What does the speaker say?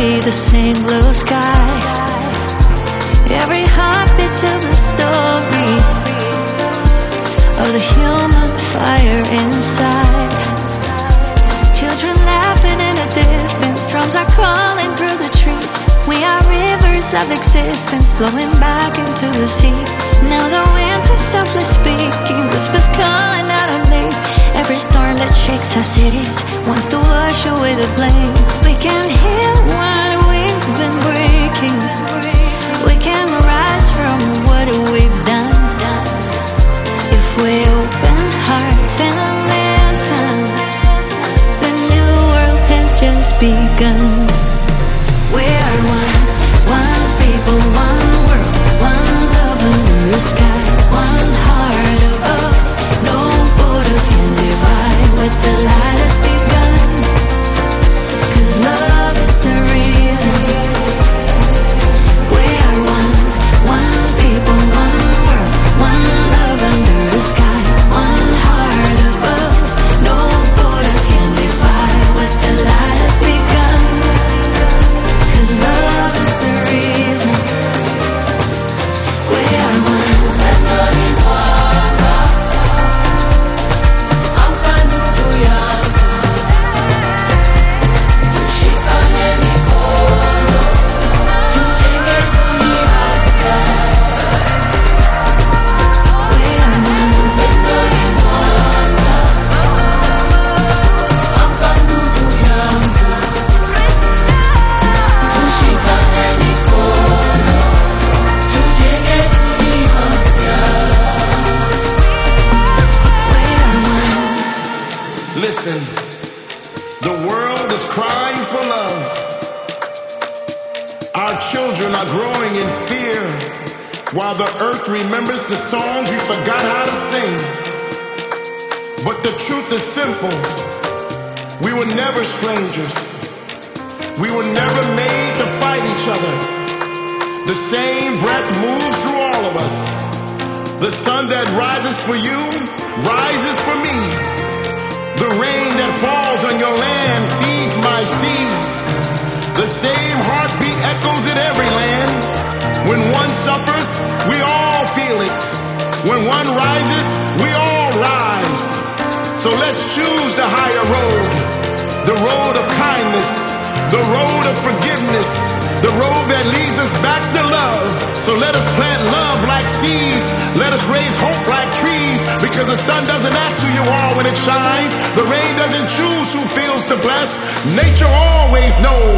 breathe the same blue sky. Every heartbeat tells a story of the human fire inside. Children laughing in the distance, drums are calling through the trees. We are rivers of existence flowing back into the sea. Now the winds are softly speaking, whispers calling out our name. Every storm that shakes our cities wants to wash away the blame. We can heal what we've been breaking. We can rise from what we've done. If we open hearts and listen, the new world has just begun. We are one people, one world, one love under the sky, one heart above. No borders can divide what the light has begun. 'Cause love is the reason. We are one people, one world, one love under the sky, one heart above. No borders can divide what the light has begun. 'Cause love is the reason. We are one. Listen, the world is crying for love. Our children are growing in fear, while the earth remembers the songs we forgot how to sing. But the truth is simple. We were never strangers. We were never made to fight each other. The same breath moves through all of us. The sun that rises for you rises for me. The rain that falls on your land feeds my seed. The same heartbeat echoes in every land. When one suffers, we all feel it. When one rises, we all rise. So let's choose the higher road, the road of kindness, the road of forgiveness, the road that leads us back to love. So let us plant love like seeds. Let us raise hope like trees. Because the sun doesn't ask who you are when it shines. The rain doesn't choose who feels to bless. Nature always knows